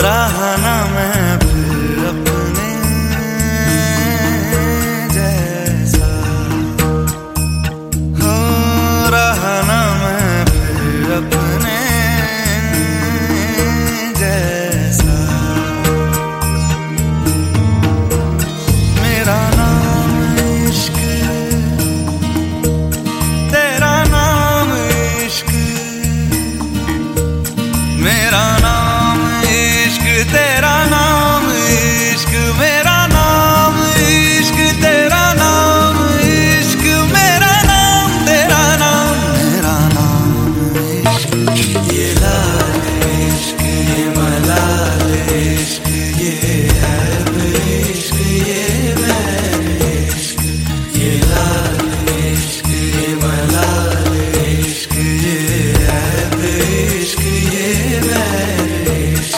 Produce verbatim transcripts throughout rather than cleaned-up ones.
रहा ना मैं फिर अपने जैसा, हो रहा ना मैं फिर अपने जैसा। मेरा नाम इश्क, तेरा नाम इश्क, मेरा नाम इश्क, तेरा नाम इश्क, मेरा नाम इश्क, तेरा नाम इश्क, मेरा नाम तेरा नाम, मेरा नाम इश्क। ये लाल इश्क, ये मलाल इश्क, ये ऐब इश्क, ये बैर इश्क। ये लाल इश्क, ये मलाल इश्क, ये ऐब इश्क, ये बैर इश्क।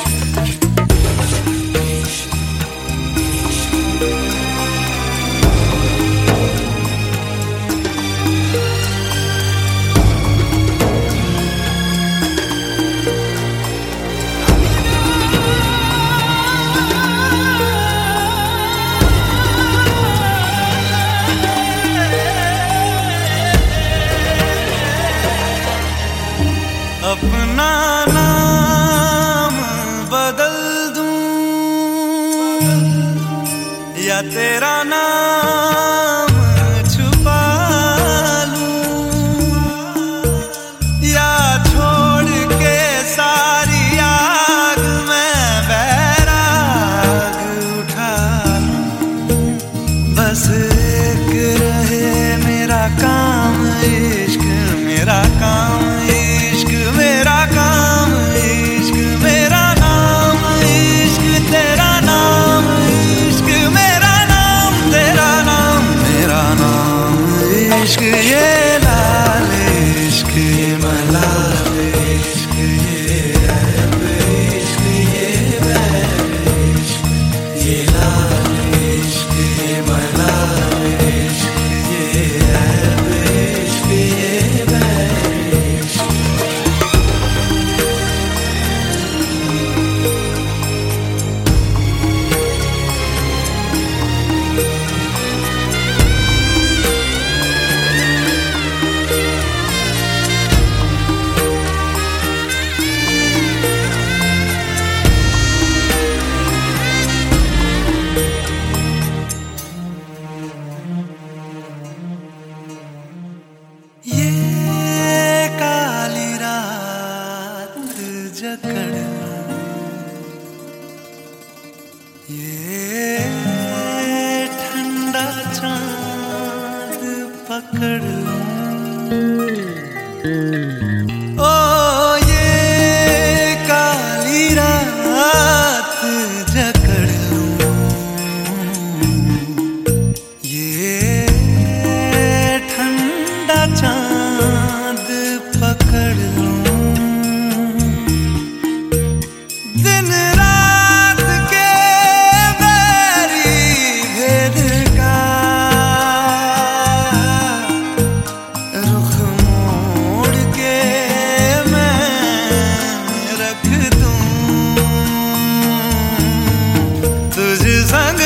अपना नाम बदल दूं या तेरा नाम छुपा लूं, या छोड़ के सारी आग में बैराग उठा लूं। बस एक रहे मेरा काम इश्क, मेरा काम इश्क, मेरा काम इश्क, मेरा नाम इश्क, तेरा नाम इश्क, मेरा नाम तेरा नाम, मेरा नाम इश्क। ये लाल इश्क, ये मलाल इश्क, ये ऐब इश्क, ये बैर इश्क। ये लाल इश्क, ये मलाल इश्क, ये ऐब इश्क, ये बैर इश्क। ये काली रात जकड़ लूं, ये ठंडा चांद पकड़ लूं, ओ ये काली रात जकड़ लूं, ये ठंडा चांद पकड़ लूं। दिन रात के बैरी भेद का रुख मोड़ के मैं रख दूं तुझ संग